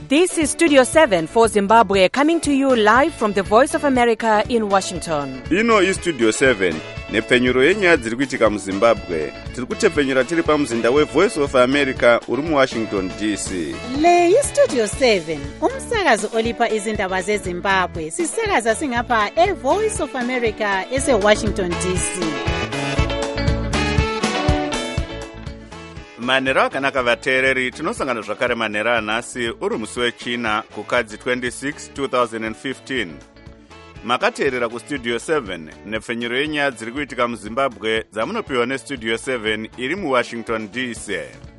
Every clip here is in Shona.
This is Studio 7 for Zimbabwe, coming to you live from the Voice of America in Washington. Ino is Studio 7, nepfenyuro yenyaya dziri kuitika muZimbabwe. Tiri kutepfenyura tiri pamuzinda weVoice of America uri muWashington DC. Le iStudio 7, umsakazo olipa izindaba zeZimbabwe. Sisakaza singapha eVoice of America eseWashington DC. Manhero akanaka vateereri, tinosangana zvakare manhero anhasi uri musi wechina kukadzi 26 2015. Makateerera kuStudio 7 nepfenyuro yenyaya dziri kuitika muZimbabwe dzamunopiwa neStudio 7 iri muWashington DC.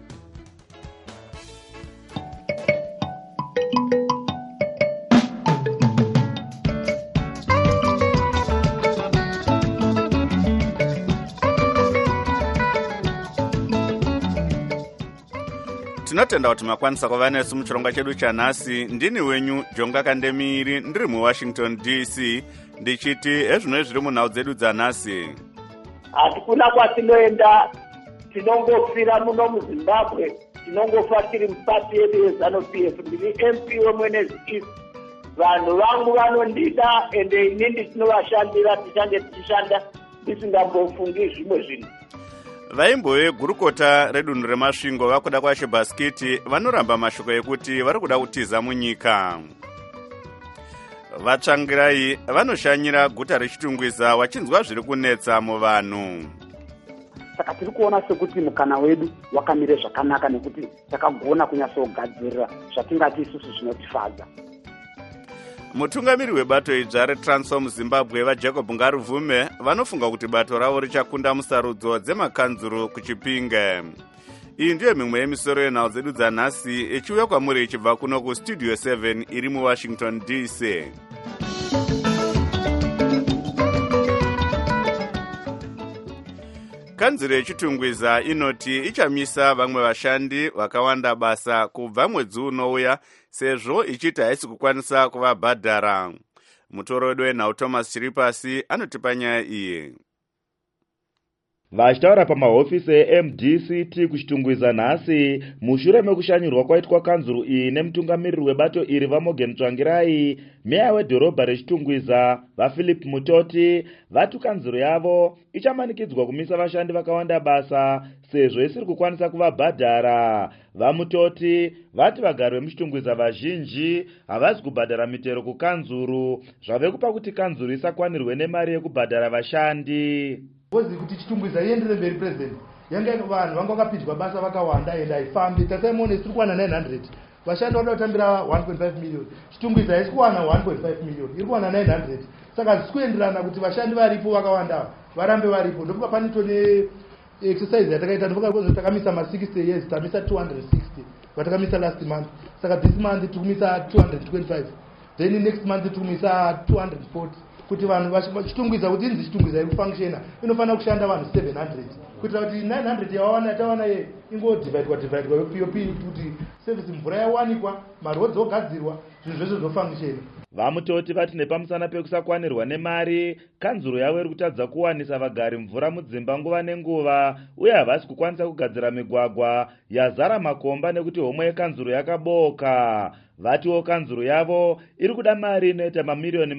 Tinotenda kuti makwanisa kuva nesu muchirongwa chedu chanhasi. Ndini wenyu Jonga Kandemiri, ndiri muWashington DC, ndichiti ezvino zviri munhau dzedu dzanhasi. Hatikuna kwatinoenda, tinongofira muno muZimbabwe, tinongofa tiri mupati yedu yeZANU-PF. Ndini MP weMwenezi East. Vanhu vangu vanondida ende inini tinovashandira, tichange tichishanda tisingambofungi zvimwe zvinhu. Vaimbo vegurukota redunhu remasvingo vakuda kwaShebaskiti vanoramba mashoko ekuti vari kuda kutiza munyika. Vatsvangirai vanoshanyira guta reChitungwiza vachinzwa zviri kunetsa muvanhu. Saka tiri kuona sekuti mukana wedu wakamire zvakanaka nekuti takagona kunyatsogadzirira zvatingati isusu zvinotifadza. Mutungamiri webato idzva reTransform Zimbabwe vaJacob Ngaruvume vanofunga kuti bato ravo richakunda musarudzo dzemakanzuru kuChipinge. Iyi ndiyo mimwe yemisoro yenhau dzedu dzanhasi ichiuya kwamuri ichibva kuno kuStudio 7 iri muWashington DC. Kanzuro yeChitungwiza inoti ichamisa vamwe vashandi vakawanda basa kubva mwedzi unouya sezvo ichiti haisi kukwanisa kuvabhadhara. Mutoro wedu wenhau Thomas Chiripasi anotipa nyaya iyi. Vachitaura pamahofisi eMDCT kuChitungwiza nhasi mushure mekushanyirwa kwaitwa kanzuru iyi nemutungamiriri webato iri vaMorgan Tsvangirai, meya wedhorobha reChitungwiza vaPhilip Mutoti vati kanzuru yavo ichamanikidzwa kumisa vashandi vakawanda basa sezvo isiri kukwanisa kuvabhadhara. VaMutoti vati vagari vemuChitungwiza vazhinji havasi kubhadhara mitero kukanzuru, zvave kupa kuti kanzuru isakwanirwe nemari yekubhadhara vashandi. Bozi kuti Chitungwiza iendere mberi president. Yanga vanhu vanga vakapinzwa basa vakawanda enda haifambi. Tasaimone tiri kuwana 900. Vashandi vanoda kutambira 1.5 million. Chitungwiza haisi kuwana 1.5 million. Iri kuwana 900. Saka zvisikuenderana kuti vashandi varipo vakawanda varambe varipo. Ndokupa panito ne exercise yatakaita ndokupa takamisa ma 60 years tamisa 260. Vatakamisa last month. Saka this month tukumisa 225. Then next month tukumisa 240. Kuti vanhu vachitungwiza kuti inzi Chitungwiza ikufunctiona inofanira kushanda vanhu 700 kuitira kuti 900 yawana tawana ingodivhaidwa POP kuti service mvura yawanikwa, marodzi ogadzirwa, zvinhu zvese zvofunctiona. VaMutoti vati nepamusana pekusakwanirwa nemari, kanzuro yavo iri kutadza kuwanisa vagari mvura mudzimba nguva nenguva, uye havasi kukwanisa kugadzira migwagwa yazara makomba nekuti homwe yekanzuro yakaboka. Vatiwo kanzuro yavo iri kuda mari inoita mamiliyoni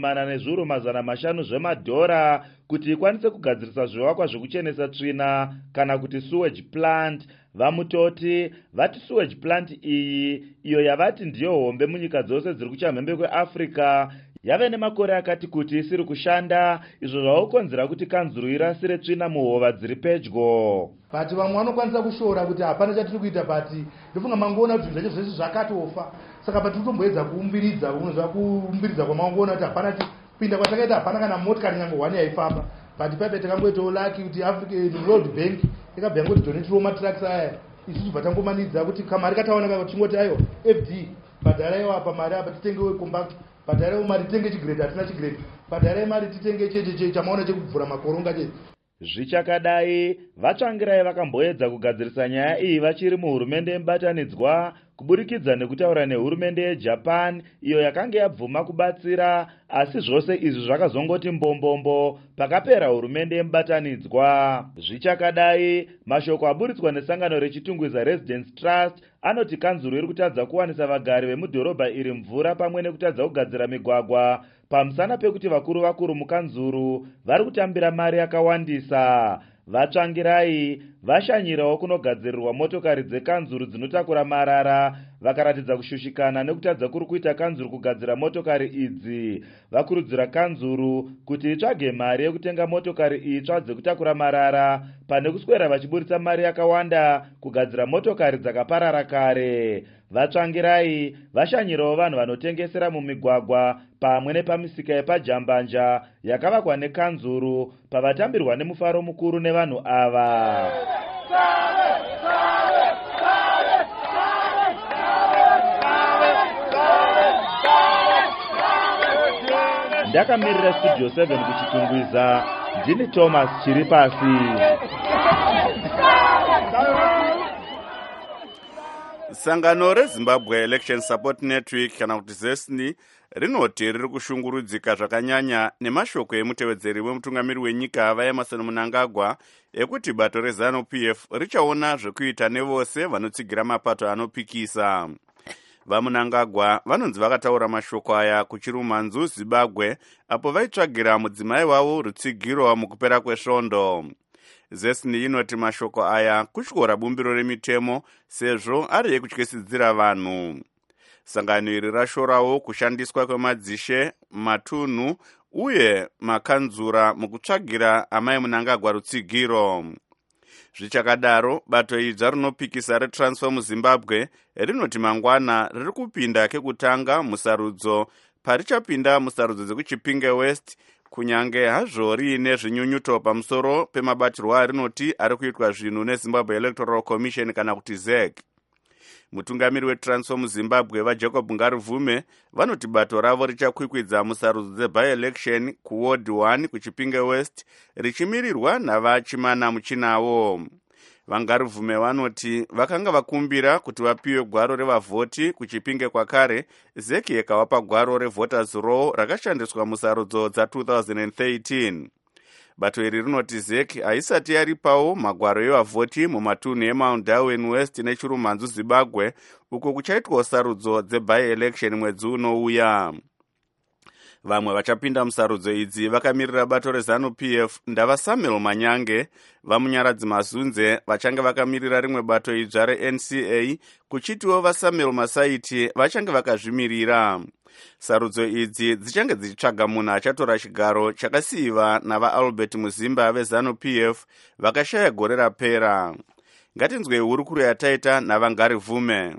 4,500 zvemadhora kuti ikwanise kugadzirisa zvivakwa zvekuchenesa tsvina kana kuti sewage plant. VaMutoti vati sewage plant iyi, iyo yavati ndiyo hombe munyika dzose dziri kuchamhembe kweAfrica, yave nemakore akati kuti isiri kushanda, izvo zvavokonzera kuti kanzuro irasire tsvina muhova dziri pedyo. Bati vamwe vanokwanisa kushora kuti hapana chatiri kuita, bati ndofunga mangoona kuti zvinhu zvese zvakatofa. Saka bati totomboedza kuumbiridza, unozva kuumbiridza kwamangoona kuti hapana kupinda kwatakaita, hapana kana motikari nyange 1 yaifamba. Bati paipe takangoitawo laki kuti African Road Bank yakabva yangodonetirawo matracks aya. Isusu vatangomanidza kuti kamari kataoneka kuchingoti ayo FD bhadharayo apa mari apa titengewo compact, bhadharayo mari titenge chigrade, hatina chigrade, bhadharayo mari titenge cheche chamaona chekubvura makoronga cheche. Zvichakadai, Vatsvangirai vakamboedza kugadzirisa nyaya iyi vachiri muhurumende yemubatanidzwa kuburikidza nekutaura nehurumende yeJapan iyo yakanga yabvuma kubatsira, asi zvose izvi zvakazongoti mbombombo pakapera hurumende yemubatanidzwa. Zvichakadai, mashoko aburitswa nesangano rechitungwiza Residence Trust anoti kanzuru iri kutadza kuwanisa vagari vemudhorobha iri mvura pamwe nekutadza kugadzira migwagwa pamusana pekuti vakuru mukanzuru vari kutambira mari yakawandisa. Vatsvangirai vashanyirawo kunogadzirirwa motokari dzekanzuru dzinotakura marara, vakaratidza kushushikana nekutadza kuri kuita kanzuru kugadzira motokari idzi. Vakurudzira kanzuru kuti itsvage mari yekutenga motokari itsva dzekutakura marara pane kuswera vachiburitsa mari yakawanda kugadzira motokari dzakaparara kare. Vatsvangirai vashanyirawo vanhu vanotengesera mumigwagwa pamwe nepamisika yepajambanja yakavakwa nekanzuru pavatambirwa nemufaro mukuru nevanhu ava. Ndakamirira Studio 7 kuchitungwiza, ndini Thomas Chiripasi. Sangano reZimbabwe Election Support Network kana kuti ZESNI rinoti riri kushungurudzika zvakanyanya nemashoko emutevedzeri wemutungamiri wenyika vaEmmerson Mnangagwa ekuti bato reZANU-PF richaona zvekuita nevose vanotsigira mapato anopikisa. VaMnangagwa vanonzi vakataura mashoko aya kuchirumanzu Zimbabwe apo vaitsvagira mudzimai wavo rutsigiro mukupera kwesvondo. ZESNI inoti mashoko aya kutyora bumbiro remitemo sezvo ari ekutyisidzira vanhu. Sangano iri rashorawo kushandiswa kwemadzishe, matunhu uye makanzura mukutsvagira amai Mnangagwa rutsigiro. Zvichakadaro, bato idzva rinopikisa reTransform Zimbabwe rinoti mangwana riri kupinda kekutanga musarudzo parichapinda musarudzo dzekuChipinge West, kunyange hazvo riine zvinyunyuto pamusoro pemabatirwo arinoti ari kuitwa zvinhu neZimbabwe Electoral Commission kana kuti ZEC. Mutungamiri weTransform Zimbabwe vaJacob Ngarivume vanoti bato ravo richakwikwidza musarudzo dzebi-election kuWard 1 kuChipinge West richimirirwa navachimana muchinawo. VaNgarivume vanoti vakanga vakumbira kuti vapiwe gwaro revavhoti kuChipinge kwakare, ZEC yakavapa gwaro reVoters Roll rakashandiswa musarudzo dza2013. Bato iri rinoti ZEC haisati yaripawo magwaro evavhoti mumatunhu eMount Darwin West nechirumanzu Zimbabwe uko kuchaitwa sarudzo dzebi-election mwedzi unouya. Vamwe vachapinda musarudzo idzi vakamirira bato reZANU-PF ndava Samuel Manyange, vaMunyaradzi Mazunze vachange vakamirira rimwe bato idzva reNCA, kuchitiwo vaSamuel Masaiti vachange vakazvimirira. Sarudzo idzi dzichange dzichitsvaga munhu achatora chigaro chakasiyiwa navaAlbert Muzimba veZANU-PF vakashaya gore rapera. Ngatinzwei hurukuro yataita navaNgarivume.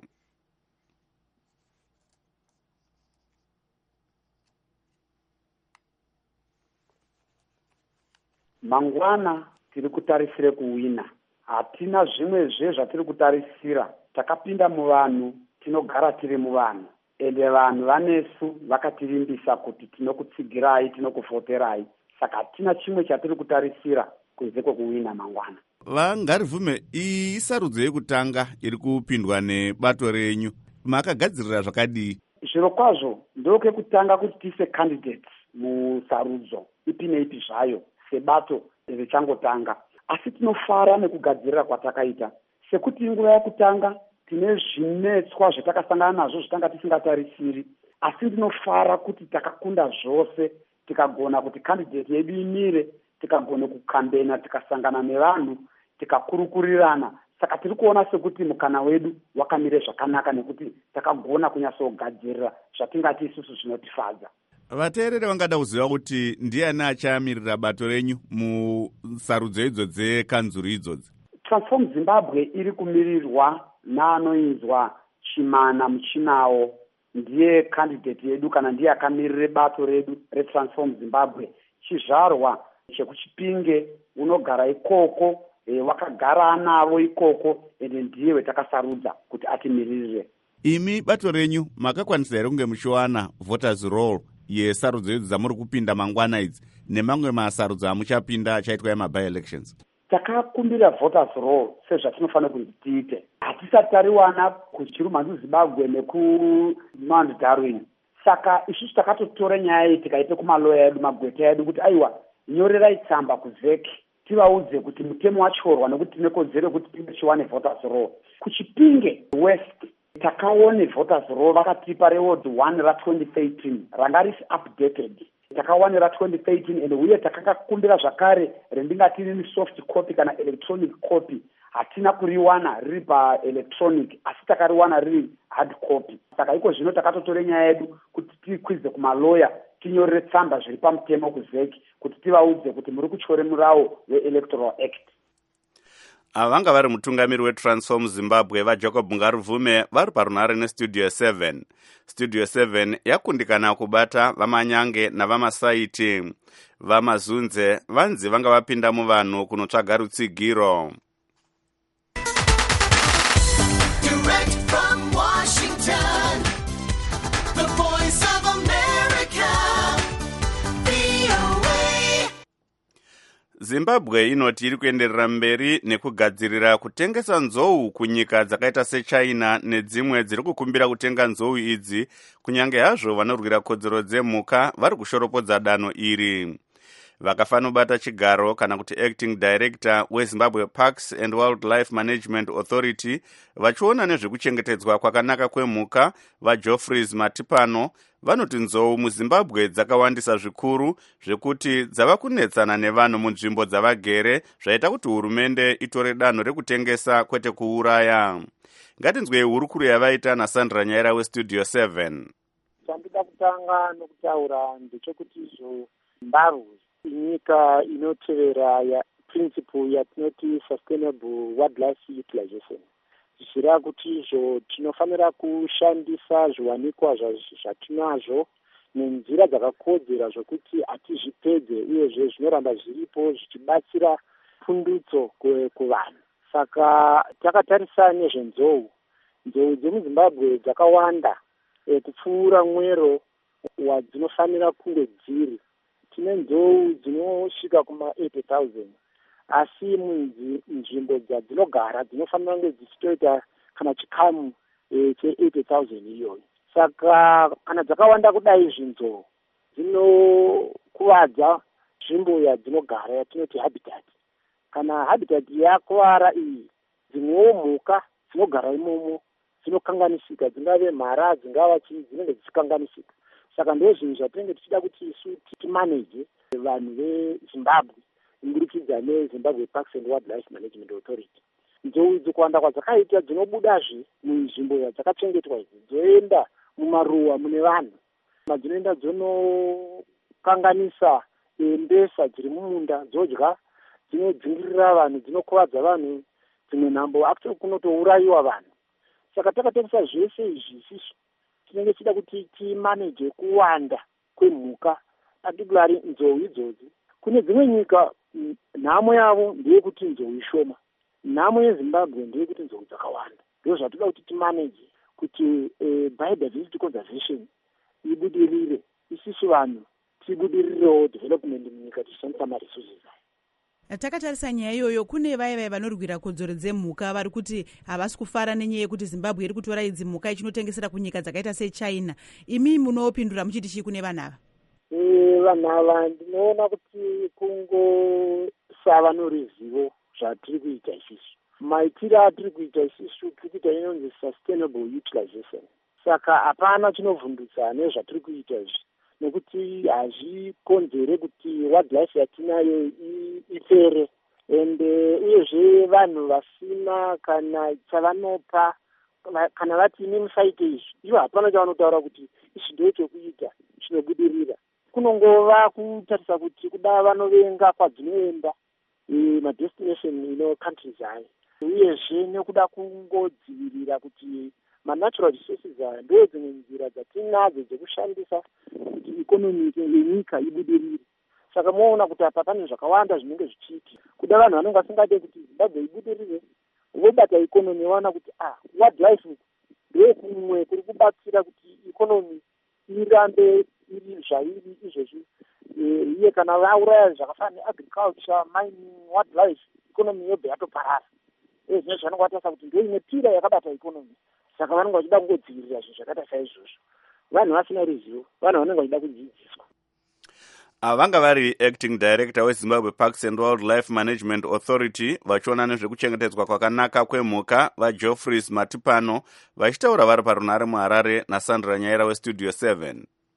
Mangwana tiri kutarisire kuwina. Hatina zvimwezve zvatiri kutarisira. Takapinda muvanhu, tinogara tiri muvanhu. Ende vanhu vanesu vakatirimbisa kuti tinokutsigirai, tinokufoterai. Saka hatina chimwe chatiri kutarisira kunze kwekuwina mangwana. VaNgarivume, iyi isarudzo yekutanga iri kupindwa nebato renyu. Makagadzirira zvakadii? Zviro kwazvo ndokekutanga kuti tise candidates musarudzo ipi neipi zvayo sebato richangotanga. Asi tinofara nekugadzirira kwatakaita. Sekuti nguva yekutanga tine zvinetswa zvatakasangana nazvo zvitanga tisingatarisiri. Asi ndinofara kuti takakunda zvose, tikagona kuti candidate yedu imire, tikagona kukambena, tikasangana nevanhu, tikakurukurirana. Saka tiri kuona sekuti mukana wedu wakamire zvakanaka nekuti takagona kunyatsogadzirira zvatingati isusu zvinotifadza. Vateereri vangada kuziva kuti ndiani achamirira bato renyu musarudzo idzo dzekanzuru idzodzi? Transform Zimbabwe iri kumirirwa naanoinzwa Chimana Muchinawo, ndiye candidate yedu kana ndiye akamirire bato redu reTransform Zimbabwe. Chizvarwa chekuChipinge, unogara ikoko, wakagara navo ikoko, ende ndiye wetakasarudza kuti atimiririre. Imi bato renyu makakwanisa here kunge muchiwana Voters Roll yesarudzo idzi dzamuri kupinda mangwana idzi nemamwe masarudzo amuchapinda achaitwa emabi-elections? takakumbira voters roll sezvatinofanira kuti tiite. Hatisati tariwana kuchirumhanzi Zimbabwe nekumount Darwin. Saka isusu takatotora nyaya iyi tikaipe kumaloya edu, magweta edu, kuti aiwa nyorerai tsamba kuvheki tivaudze kuti mutemo wachorwa nekuti tine kodzero yekuti tinge tichiwane voters roll. Kuchipinge West takaone voters roll vakatipa reward 1 ra2013 ranga risi updated. Takawane ra2013 and uye takakakumbira zvakare rendingati rini soft copy kana electronic copy. Hatina kuriwana riri paelectronic asi takariwana riri hard copy. Saka iko zvino takatotore nyaya yedu kuti tikwize kumaloya tinyorere tsamba zviri pamutemo kuvheki kuti tivaudze kuti muri kutyore murawo weElectoral Act. Ava vanga vari mutungamiri weTransform Zimbabwe vaJacob Ngaruvume vari parunhare neStudio 7. Studio 7 yakundikana kubata vamanyange navamasaiti. Vamazunze vanzi vanga vapinda muvanhu kunotsvaga rutsigiro. Direct from Washington, the voice of America, VOA. Zimbabwe inoti iri kuenderera mberi nekugadzirira kutengesa nzou kunyika dzakaita seChina nedzimwe dziri kukumbira kutenga nzou idzi, kunyange hazvo vanorwira kodzero dzemhuka vari kushoropodza danho iri. Vakafanobata chigaro kana kuti acting director weZimbabwe Parks and Wildlife Management Authority vachiona nezvekuchengetedzwa kwakanaka kwemhuka vaGeoffreys Matipano vanoti nzou muZimbabwe dzakawandisa zvikuru zvekuti dzava kunetsana nevanhu munzvimbo dzavagere zvaita kuti hurumende itore danho rekutengesa kwete kuuraya. Ngatinzwei hurukuru yavaita naSandra Nyaira weStudio 7. Chandida kutanga nokutaura ndechekuti Zimbabwe nyika inotevera ya principle yatinoti sustainable wildlife utilization. Zvichireva kuti izvo tinofanira kushandisa zviwanikwa zvatinazvo nenzira dzakakodzera zvokuti hatizvipedze uyezve zvinoramba zviripo zvichibatsira pundutso kuvanhu. Saka takatarisa nezvenzou. Nzou dzemuZimbabwe dzakawanda kupfuura mwero wadzinofanira kunge dziri. Tine nzou dzinosvika kuma 80,000 asi munzvimbo dzadzinogara dzinofanira kunge dzichitoita kana chikamu che80,000 iyoyo. Saka kana dzakawanda kudai nzou dzinokuvadza nzvimbo yadzinogara yatinoti habitat. Kana habitat yakuvara iyi, dzimwewo mhuka dzinogara imomo dzinokanganisika, dzingave mhara, dzingava chii, dzinenge dzichikanganisika. Saka ndozvinhu zvatinenge tichida kuti isu timanage vanhu veZimbabwe kuburikidza neZimbabwe Parks and Wildlife Management Authority. Nzou idzi kuwanda kwadzakaita dzinobudazve munzvimbo yadzakachengetwa idzi dzoenda mumaruwa mune vanhu. Dzinoenda dzinokanganisa mbesa dziri mumunda dzodya, dzinodzingirira vanhu, dzinokuvadza vanhu, dzimwe nhambo akuti kunotourayiwa vanhu. Saka takatarisa zvese izvi isusu tinenge tichida kuti timanage kuwanda kwemhuka, particularly nzou idzodzi. Kune dzimwe nyika nhamo yavo ndeyekuti nzou ishoma, nhamo yeZimbabwe ndeyekuti nzou dzakawanda. Ndizvo zvatoda kuti timanage kuti biodiversity conservation ibudirire, isusu vanhu tibudirirewo development munyika tichishandisa maresources aya. Takatarisa nyaya iyoyo, kune vaya vanorwira kodzero dzemhuka vari kuti havasi kufara nenyaya yekuti Zimbabwe iri kutora idzi mhuka ichinotengesera kunyika dzakaita seChina. Imi munopindura muchiti chii kune vanhu ava? Vanhu ava ndinoona kuti kungosava noruzivo zvatiri kuita isusu. Maitiro atiri kuita isusu tiri kuita inonzi sustainable utilization. Saka hapana chinovhundutsa nezvatiri kuita izvi, nekuti hazvikonzere kuti wildlife yatinayo ipere. Uyezve vanhu vasina kana chavanopa kana vati ine musaite izvi, ivo hapana chavanotaura kuti izvi ndo chekuita chinobudirira. Kunongova kutarisa kuti kuda vanovenga kwadzinoenda madestination countries aya, uyezve nekuda kungodzivirira kuti natural resources aya ndo dzimwe nzira dzatinadzo dzekushandisa kuti ikonomi yenyika ibudirire. Saka moona kuti apa pane zvakawanda zvinenge zvichiita. Kuda vanhu vanenge vasingade kuti Zimbabwe ibudirire, vobata ikonomi vaona kuti wildlife ndokumwe kuri kubatsira kuti ikonomi irambe iri zvairi izvezvi. Iye kana vauraya zvakafanana neagriculture, mining, wildlife ikonomi yobva yatoparara. Zvino zvanonga vatasa kuti ndo ine pira yakabata ikonomi. Saka vanonga vachida kungodzivirira zvinhu zvakaita saizvozvo. Vanhu vasina ruzivo, vanhu vanenge vachida kudzidziswa. Vanga vari acting director weZimbabwe Parks and Wildlife Management Authority vachiona nezvekuchengetedzwa kwakanaka kwemhuka vaGeoffreys Matipano vachitaura vari parunare muHarare naSandra Nyaira weStudio 7.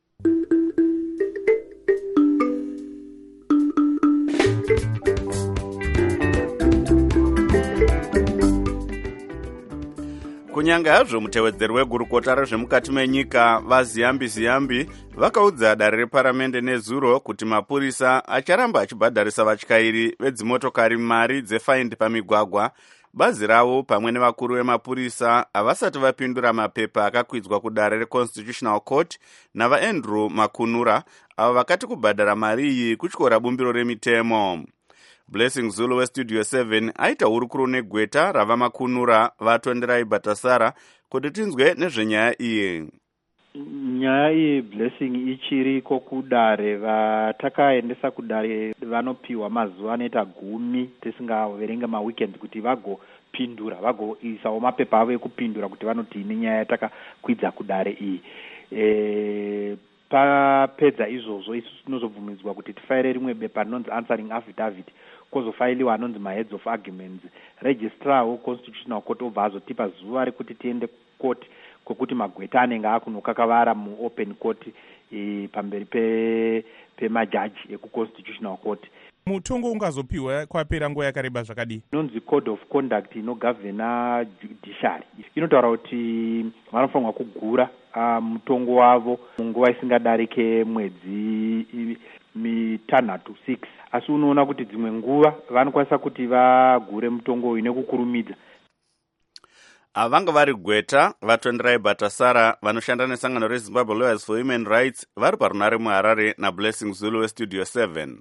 Kunyange hazvo mutevedzeri wegurukota rezvemukati menyika vaZiyambi vakaudza dare reparamende nezuro kuti mapurisa acharamba achibhadharisa vatyairi vedzimotokari mari dzefaindi pamigwagwa. Bazi ravo pamwe nevakuru vemapurisa havasati vapindura mapepa akakwidzwa kudare reConstitutional Court navaAndrew Makunura avo vakati kubhadhara mari iyi kutyora bumbiro remitemo. Blessing Zulu weStudio 7 aita hurukuro negweta rava Makunura vatonderai Batasara kuti tinzwe nezvenyaya iyi. Nyaya iyi Blessing ichiriko kudare vatakaendesa kudare vanopiwa mazuva anoita 10 tisingaverenga maweekend kuti vagopindura vagoisawo mapepa avo ekupindura kuti vanoti ine nyaya yatakakwidza kudare iyi. Papedza izvozvo isu tinozobvumidzwa kuti tifaire rimwe bepa rinonzi answering affidavit kwozofailiwa anonzi maheads of arguments. Registrar weConstitutional Court obva azotipa zuva rekuti tiende kukoti kwekuti magweta anenge akunokakavara muopen court pamberi pemajaji ekuConstitutional Court. Mutongo ungazopiwa kwapera nguva yakareba zvakadii? Inonzi code of conduct inogavhena judiciary inotaura kuti vanofanirwa kugura mutongo wavo munguva isingadarike mwedzi 6. Asi unoona kuti dzimwe nguva vanokwanisa kuti vagure mutongo uyu nekukurumidza. Vanga vari gweta vatonderai Batasara vanoshanda nesangano reZimbabwe Lawyers for Human Rights vari parunare muHarare naBlessing Zulu weStudio 7.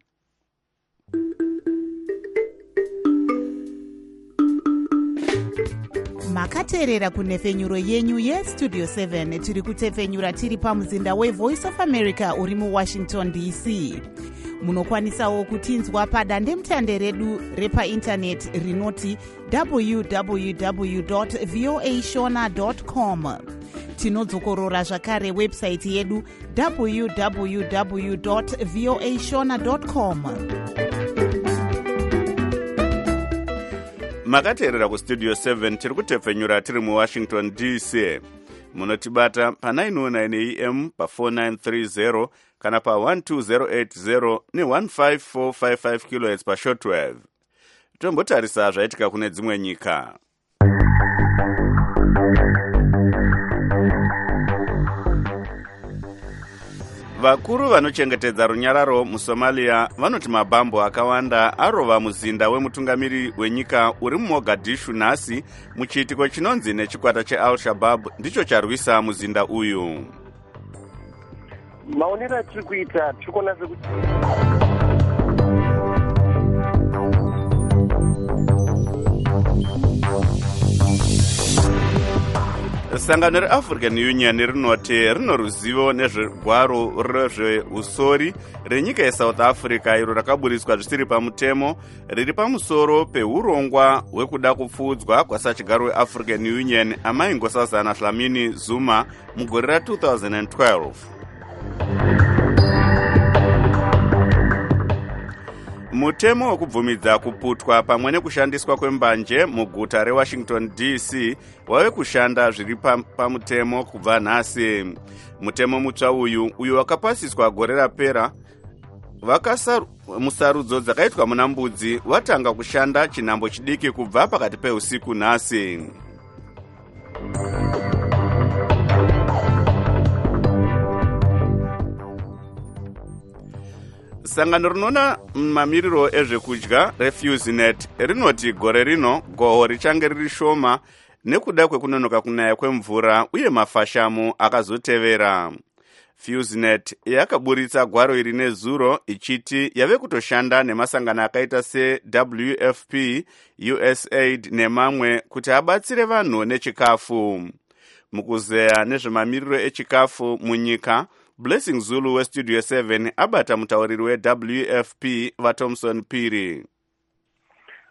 Makateerera kunhefenyuro yenyu yeStudio 7 tiri kutefenyura tiri pamuzinda weVoice of America uri muWashington DC. Munokwanisawo kutinzwa padandemutande redu repaindaneti rinoti www.voashona.com. Tinodzokorora zvakare website yedu www.voashona.com. Makateerera kuStudio 7 tiri kutefenyura tiri muWashington DC. Munotibata pa909 AM pa4930 kana pa12080 ne15455 kHz pa shortwave. Tombotarisa zvaitika kune dzimwe nyika. Vakuru vanochengetedza runyararo muSomalia vanoti mabhambo akawanda arova muzinda wemutungamiri wenyika uri muMogadishu nhasi muchiitiko chinonzi nechikwata cheAl-Shabaab ndicho charwisa muzinda uyu. Maonero atiri kuita tikuona sekuti Sangano reAfrican Union rinoti rino ruzivo nezvegwaro rezveusori renyika yeSouth Africa iro rakaburiswa zvisiri pamutemo riri pamusoro peurongwa hwekuda kupfuudzwa kwasachigaro weAfrican Union Amai Nkosazana Dlamini Zuma mugore ra2012. Mutemo wekubvumidza kuputwa pamwe nekushandiswa kwembanje muguta reWashington DC wave kushanda zviri pamutemo kubva nhasi. Mutemo mutsva uyu wakapasiswa gore rapera musarudzo dzakaitwa muna Mbudzi watanga kushanda chinhambo chidiki kubva pakati peusiku nhasi. Sangano rinoona mamiriro ezvekudya reFusenet rinoti gore rino goho richange riri shoma nekuda kwekunonoka kunaya kwemvura uye mafashamu akazotevera. Fusenet yakaburitsa gwaro iri nezuro ichiti yave kutoshanda nemasangano akaita seWFP, USAID nemamwe kuti abatsire vanhu nechikafu. Mukuzeya nezvemamiriro echikafu munyika, Blessing Zulu weStudio 7 abata mutauriri weWFP vaThomson Phiri.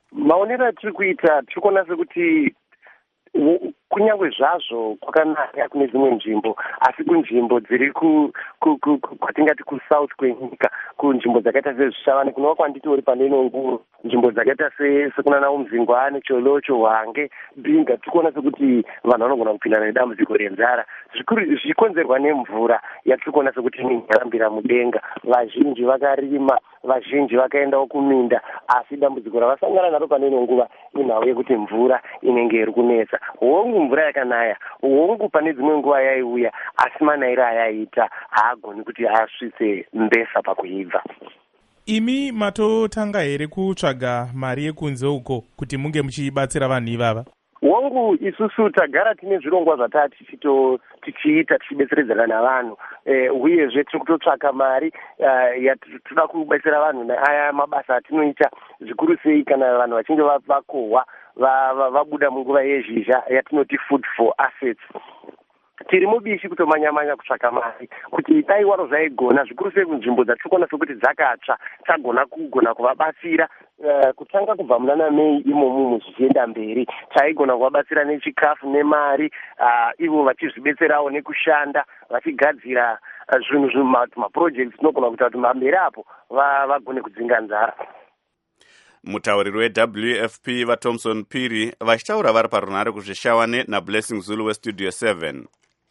maonero atiri kuita tiri kuona sekuti kunyange zvazvo kwakanaka kune dzimwe nzvimbo asi kunzvimbo dziri kwatingati kusouth kwenyika kunzvimbo dzakaita sezvishavane kunova kwanditori pandino nguru nzvimbo dzakaita sekunana umzingwane cholocho hwange binga tiri kuona sekuti vanhu vanogona kupindana nedambudziko renzara zvikonzerwa nemvura yatiri kuona sekuti inonyarambira mudenga. Vazhinji vakarima, vazhinji vakaendawo kuminda, asi dambudziko ravasangana naro pandino nguva inhau yekuti mvura inenge iri kunetsa. Hongu mvura yakanaya, hongu pane dzimwe nguva yaiuya, asi manayiro ayaita haagoni kuti asvitse mbesa pakuibva. Imi matotanga here kutsvaga mari yekunze uko kuti munge muchibatsira vanhu ivava? Hongu isusu tagara tine zvirongwa zvataa tichiita tichibetseredzana navanhu, uyezve tiri kutotsvaka mari yatoda kubetsera vanhu neaya mabasa atinoita, zvikuru sei kana vanhu vachinge vakohwa vabuda munguva yezhizha yatinoti food for assets. Tiri mubishi kutomanya-manya kutsvaka mari kuti dai waro zvaigona zvikuru sei kunzvimbo dzatiri sekuti dzakatsva tagona kuvabatsira kutanga kubva munana Mei imomo zvichienda mberi taigona kuvabatsira nechikafu nemari, ivo vachizvibetserawo nekushanda vachigadzira zvinhu maprojects tinogona kuita kuti mamberi apo vagone kudzinga nzara. Mutauriri weWFP vaThomson Phiri vachitaura vari parunhare kuzvishawane naBlessing Zulu weStudio 7.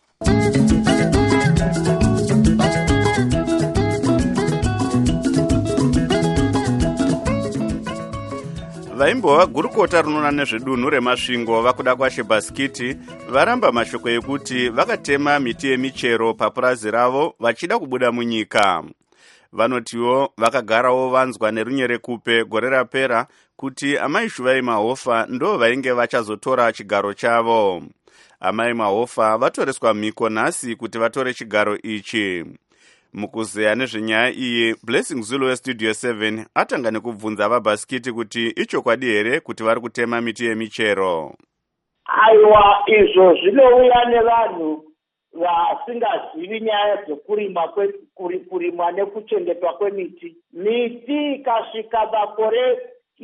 Vaimbova vagurukota runona nezvedunhu remasvingo vakuda kwashe Baskiti varamba mashoko ekuti vakatema miti yemichero papurazi ravo vachida kubuda munyika. Vanotiwo vakagarawo vanzwa nerunyerekupe gore rapera kuti amai Shuvai Mahofa ndo vainge vachazotora chigaro chavo. Amai Mahofa vatoreswa mhiko nhasi kuti vatore chigaro ichi. Mukuzeya nezvenyaya iyi, Blessing Zulu weStudio 7 atanga nekubvunza vaBaskiti kuti ichokwadi here kuti vari kutema miti yemichero. Aiwa, izvo zvinouya nevanhu vasingazivi nyaya dzekurimwa nekuchengetwa kwemiti. Miti ikasvika makore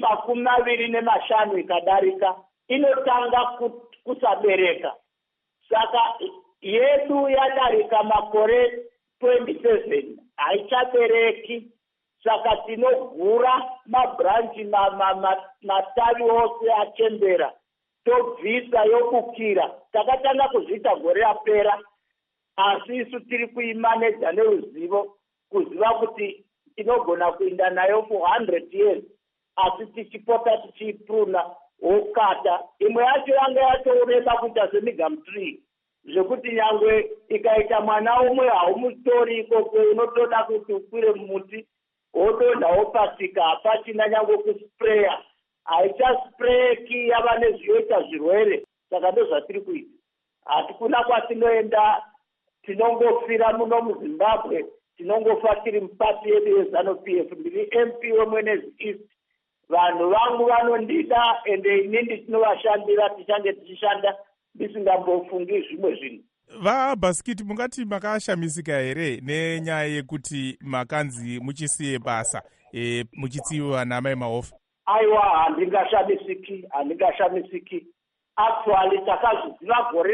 25 ikadarika inotanga kusabereka. Saka yedu yadarika makore 27 haichabereki. Saka tinogura mabranchi matavi ose achembera tobvisa yobukira. Takatanga kuzviita gore rapera, asi isu tiri kuimanedza neruzivo kuziva kuti tinogona kuenda nayo for 100 years, asi tichipota tichiipruna wokata. Imwe yacho yanga yatooneka kuita semigam tree, zvekuti nyangwe ikaita mwana umwe haumutori ikoko, unotoda kuti ukwire muti wodonha wopasika, hapachina nyangwe kuspreya. Haichaspreki, yava nezvinoita zvirwere. Saka ndozvatiri kuita. Hatikuna kwatinoenda, tinongofira muno muZimbabwe, tinongofa tiri mupati yedu yeZANU-PF. Ndiri MP weMwenezi East. Vanhu vangu vanondida ende inini tinovashandira, tichange tichishanda ndisingambofungi zvimwe zvinhu. VaBaskiti, mungati makashamisika here nenyaya yekuti makanzi muchisiye basa muchitsiva naamai Mahofa? Aiwa, handingashamisiki. Actually takazviziva gore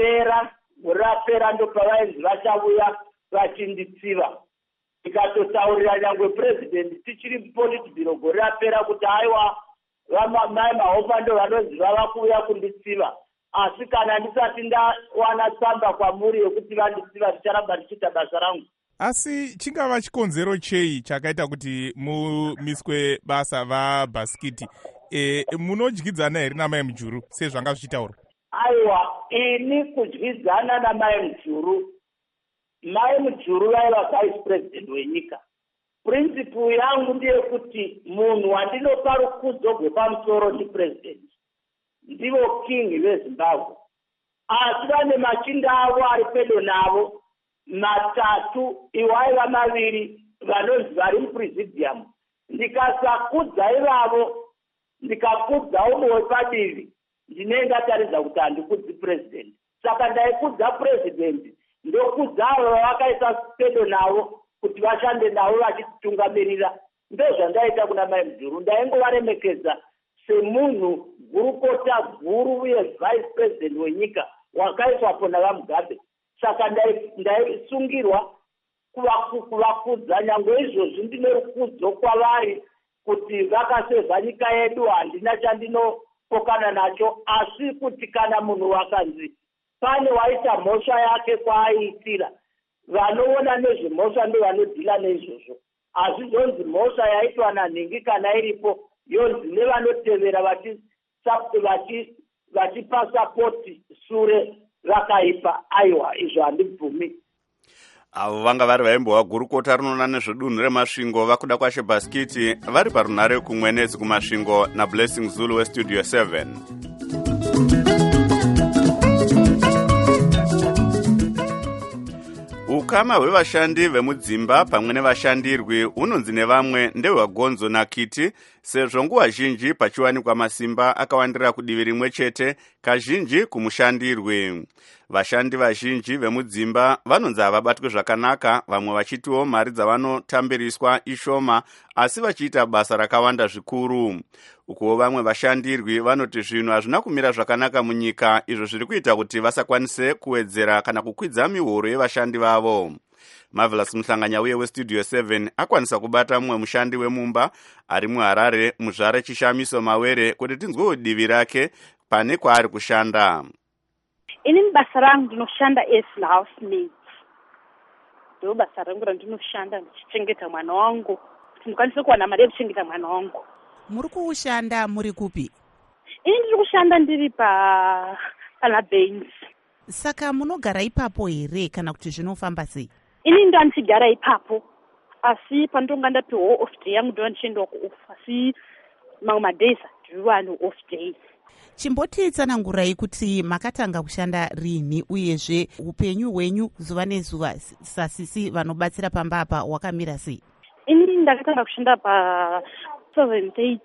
rapera ndo pavainzi vachauya vachinditsiva. Tikatotaurira nyangwe president tichiri Politburo gore rapera kuti aiwa vamai Mahofa ndo vanonzi vava kuuya kunditsiva. Asi kana ndisati ndawana tsamba kwamuri yekuti vanditsiva ndicharamba ndichiita basa rangu. Asi chingava chikonzero chei chakaita kuti mumiswe basa vaBaskiti? Munodyidzana here namai Mujuru sezvanga zvichitaurwa? Aiwa, ini kudyidzana namai Mujuru. Mai Mujuru vaiva vice president wenyika. Principle yangu ndeyekuti munhu wandinopa rukudzo rwepamusoro ndipresident. Ndivo king veZimbabwe. Asi vane machinda avo ari pedo navo 3, iwaiva 2 vanonzi vari mupresidium. Ndikasakudza ivavo, ndikakudza umwe wepadivi, ndinenge ndataridza kuti handikudzi president. Saka ndaikudza president, ndokudza avo vakaisa pedo navo kuti vashande navo vachititungamirira. Ndozvandaita kuna mai Mujuru. Ndaingovaremekedza semunhu gurukota guru uye vice president wenyika wakaiswapo navamugabe. Saka ndaisungirwa kuvakudza. Nyangwe izvozvi ndine rukudzo kwavari kuti vakasevha nyika yedu, handina chandinopokana nacho. Asi kuti kana munhu wakanzi pane waita mhosva yake kwaaiitira, vanoona nezvemhosva ndovanodhila neizvozvo. Hazvizonzi mhosva yaitwa nanhingi kana iripo, yonzi nevanotevera vachipasapoti sure vakaipa. Aiwa, izvo handibvumi. avo vanga vari vaimbova gurukota rinoona nezvedunhu remasvingo vakuda kwaShebaskiti vari parunhare kumwenezi kumasvingo naBlessing Zulu westudio 7. Ukama hwevashandi vemudzimba pamwe nevashandirwi hunonzi nevamwe ndehwagonzo nakiti, sezvo nguva zhinji pachiwanikwa masimba akawandira kudivi rimwe chete, kazhinji kumushandirwi. Vashandi vazhinji vemudzimba vanonzi havabatwe zvakanaka, vamwe vachitiwo mari dzavanotambiriswa ishoma asi vachiita basa rakawanda zvikuru. Ukuwo vamwe vashandirwi vanoti zvinhu hazvina kumira zvakanaka munyika, izvo zviri kuita kuti vasakwanise kuwedzera kana kukwidza mihoro yevashandi vavo. Marvelous Muhlanganya uye westudio 7 akwanisa kubata mumwe mushandi wemumba ari muHarare, Muzvare Chishamiso Mawere, kuti tinzwewo divi rake pane kwaari kushanda. Ini basa rangu ndinoshanda as housemaid. Ndo basa rangu randinoshanda ndichichengeta mwana wangu, kuti ndikwanise kuwana mari yekuchengeta mwana wangu. Muri kushanda muri kupi? Ini ndiri kushanda ndiri pana Baines. Saka munogara ipapo here kana kuti zvinofamba sei? Ini ndo ndichigara ipapo, asi pandonga ndapiwa off day yangu ndo ndichienda ku off, asi mamwe madays ndiwa no off day. Chimbotitsanangurai kuti makatanga kushanda rini uyezve upenyu hwenyu zuva nezuva sasisi vanobatsira pamba apa wakamira sei? Ini ndakatanga kushanda pa 2018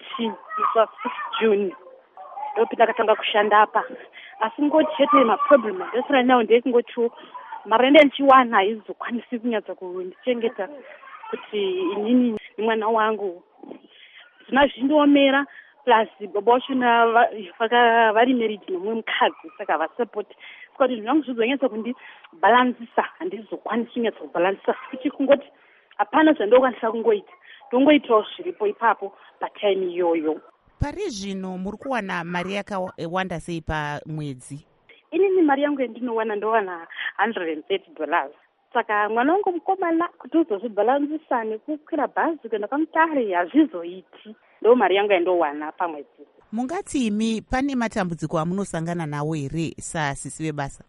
June. Ndopi ndakatanga kushanda apa. Asi ngoti chete maproblem ndesira nawo ndekungoti marende ndichiwana haizokwanisi kunyatsa kundichengeta kuti inini mwana wangu zvina zvindomera, plus baba vacho vari married nomumwe mukadzi, saka vasapoti. Saka kuti zvinhu zvizonyatsa kundibhalansisa, handizokwanisi kunyatsa kubhalansisa, kuti kungoti hapana zvandokwanisa kungoita, ndongoitawo zviripo ipapo patime iyoyo. Pari zvino muri kuwana mari yakawanda sei pamwedzi? Inini mari yangu yandinowana ndowana $130. Saka mwana wangu mukomana kuti uzozvibhalansisa nekukwira bhazi kuenda kwamutare hazvizoiti. Ndo mari yangu yandowana pamwedzi. Mungati imi pane matambudziko amunosangana nawo here sasisi vebasa?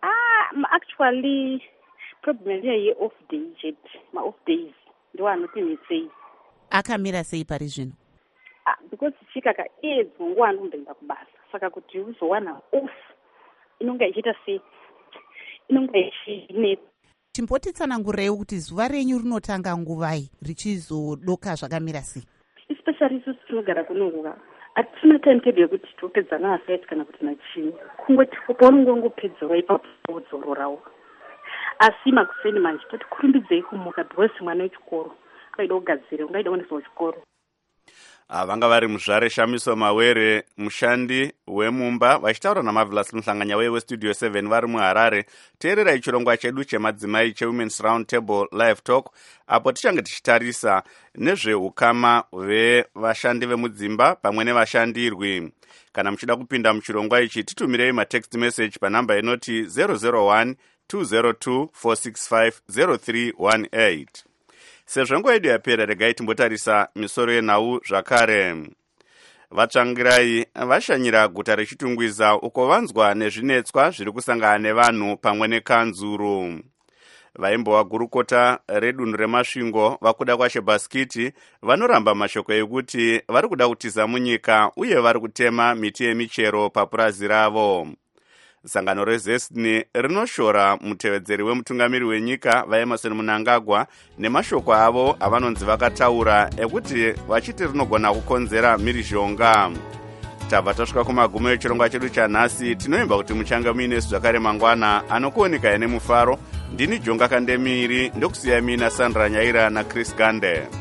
Actually problem ye off day jet, ma off days ndo anotimitsei. Akamira sei pari zvino? Because chika ka edzo nguva anomboenda kubasa, saka kuti uzowana off inonga ichiita sei, inonga ichinetsa. Chimbotitsanangurai kuti zuva renyu rinotanga nguvai richizodoka zvakamira sei? Especially isusu tinogara kunonguva hatina timetable yekuti topedza naasite kana kuti nachini, kungoti paunongopedzerwa ipapo wodzororawo. Asi makuseni manje toti kurumbidzei kumuka because mwana wechikoro ungaida kugadzira, ungaida kuendesa kuchikoro. Vanga vari Muzvare Shamiso Mawere, mushandi wemumba, vachitaura naMarvelous Muhlanganya westudio 7 vari muHarare. Teererai chirongwa chedu chemadzimai cheWomen's Round Table Live Talk, apo tichange tichitarisa nezveukama hwevashandi vemudzimba pamwe nevashandirwi. Kana muchida kupinda muchirongwa ichi, titumirei matext message panhamba inoti 001 202 465 0318. Sezvo nguva yedu yapera, regai timbotarisa misoro yenhau zvakare. Vatsvangirai vashanyira guta reChitungwiza uko vanzwa nezvinetswa zviri kusangana nevanhu pamwe nekanzuru. Vaimbova gurukota redunhu remasvingo vakuda kwaShebaskiti vanoramba mashoko ekuti vari kuda kutiza munyika uye vari kutema miti yemichero papurazi ravo. Sangano reZesni rinoshora mutevedzeri wemutungamiri wenyika vaEmerson Mnangagwa nemashoko avo avanonzi vakataura ekuti vachiti rinogona kukonzera mhirizhonga. Tabva tasvika kumagumo echirongwa chedu chanhasi. Tinoimba kuti muchange muinesu zvakare mangwana anokuoneka nemufaro. Ndini Jonga Kandemiri, ndokusiya mina Sandra Nyaira naChris Gande.